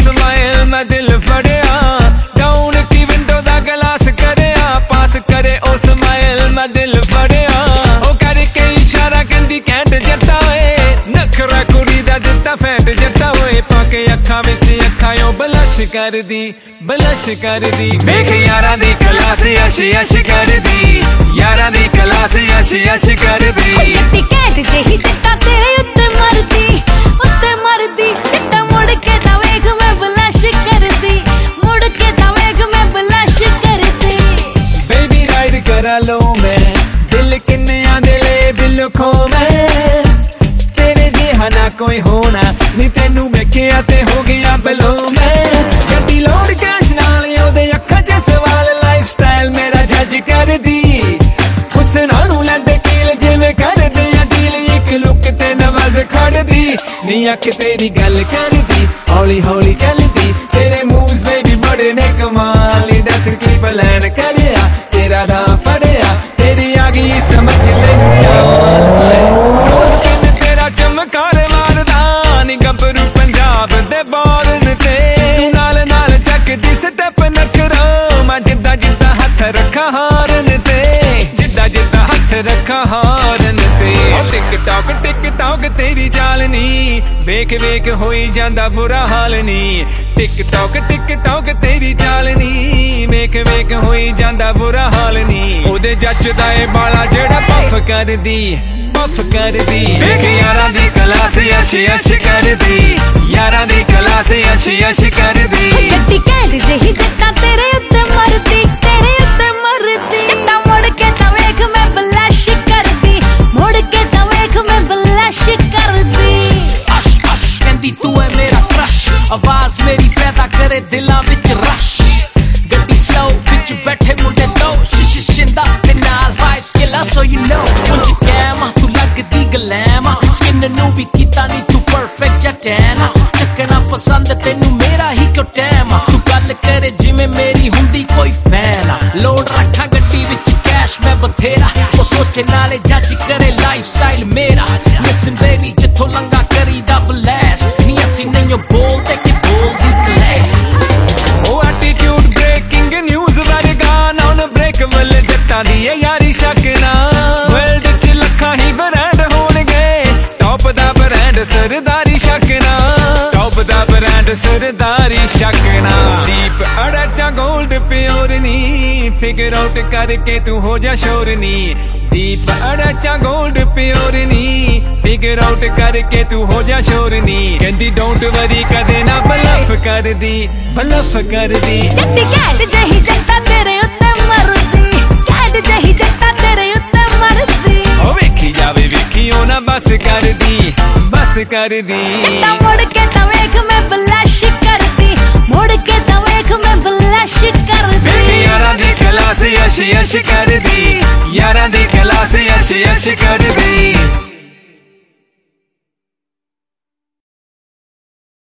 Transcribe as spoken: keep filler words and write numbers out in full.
Smile मैं दिल फड़िया डाउन की विंडो दा ग्लास करिया पास करे ओ स्माइल मैं दिल फड़िया ओ करके इशारा कहंदी कैंट जट्टा ओए नखरा कुड़ी दा दित्ता फैंट जट्टा ओए पाके अखां विच अखां बलश कर दी बलश कर दी वेख यारां दी क्लास अश अश कर दी यारां दी क्लास अश अश कर दी जट्टी कैंट जेही जट्टा तेरे उत्ते मरदी उत्ते मरदी जट्टा मुड़ के दा वेख मैं बलश कर दी मुड़ के दा वेख मैं बलश कर दी बेबी राइड करा लो मैं दिल किन्नियां दे ले बिल खो मैं तेरे जिहा ना कोई होना नी तेनू वेखिया ते हो गया बलो मैं गड्डी लोड कैश नाल ओदे अखां च सवाल लाइफ स्टाइल मेरा जज कर दी हुस्ना नू लैंदे कील जिवें करदे आ डील इक लुक ते नवाज खड़ दी नी अख तेरी गल कर दी हौली हौली चलदी तेरे मूव्स बेबी बड़े ने कमाल दस की प्लान करिया तेरा राह फड़िया तेरी आ गई समझ ले तेरा चमकार मारदा नी गबरू पंजाब दे बॉर्न ते नाल नाल चकदी स्टेप नखरा मैं जिद्दा जिद्दा हथ रखा हारन ते जिद्दा जिद्दा हथ रखा हारन ते टिक टॉक टिक टॉक तेरी चालनी वेख वेख होई जांदा बुरा हाल नी टिक टॉक टिक टॉक तेरी चालनी वेख वेख होई जांदा बुरा हाल नी ओदे जचदा ए बाला जेड़ा पफ कर दी पफ कर दी वेख यारां दी क्लास अश अश कर दी यारां दी क्लास अश अश कर दी जट्टी कैंट जेही जट्टा तेरे उत्ते मरदी तेरे उत्ते मरदी जट्टा मुड़ के दा वेख मैं बलश कर दी मुड़ के दा वेख मैं बलश कर दी अश अश कहंदी तू है मेरा क्रश आवाज मेरी पैदा करे दिलां विच रश गड्डी स्लो विच बैठे मुंडे दो शिश शिंदा ते नाल वाइब्स किला सो यू नो मुझे कैमा तू लगदी गलैमा स्किन नू भी कीता नी तू परफेक्ट जटैना चकना पसंद तेनू मेरा ही क्यों टैम तू गल करे जिवें मेरी हुंदी कोई फैन लोड रखा गड्डी विच कैश मैं बथेरा ओ सोचे नाले जज करे लाइफ स्टाइल मेरा लिसन बेबी जिथों लंगा करी दा ब्लास्ट नी असी नहीं बोलते कि बोलदी क्लास ओ एटीट्यूड ब्रेकिंग न्यूज़ वर्गा नॉन ब्रेक वल जट्टां दी ए यारी शकना वर्ल्ड च लखां ही ब्रांड होणगे टॉप दा ब्रांड सरदारी शकना टॉप दा ब्रांड सरदारी शकना दीप अड़चा गोल्ड प्योर नी फिगर आउट करके तू हो जा शोर नी दीप अड़चा गोल्ड प्योर नी फिगर आउट करके तू हो जा शोर नी कहंदी डोंट वरी कदे ना बलफ कर दी बलफ कर दी जट्टी कैंट जेही जट्टा तेरे उत्ते मरदी कैंट जेही जट्टा तेरे उत्ते मरदी ओ वेखी जावे वेखी ओ ना बस कर दी बस कर दी जट्टा मुड़ के दा वेख मैं बलश कर दी मुड़ के दा वेख मैं बलश कर दी यारां दी क्लास अश अश कर दी यारां दी क्लास अश अश कर दी।